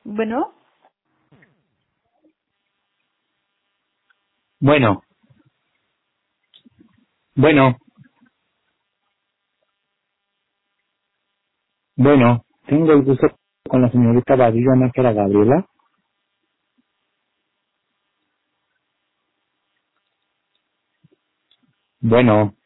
Bueno, Bueno, bueno, bueno, tengo el gusto con la señorita Badilla Nájera Gabriela. Bueno,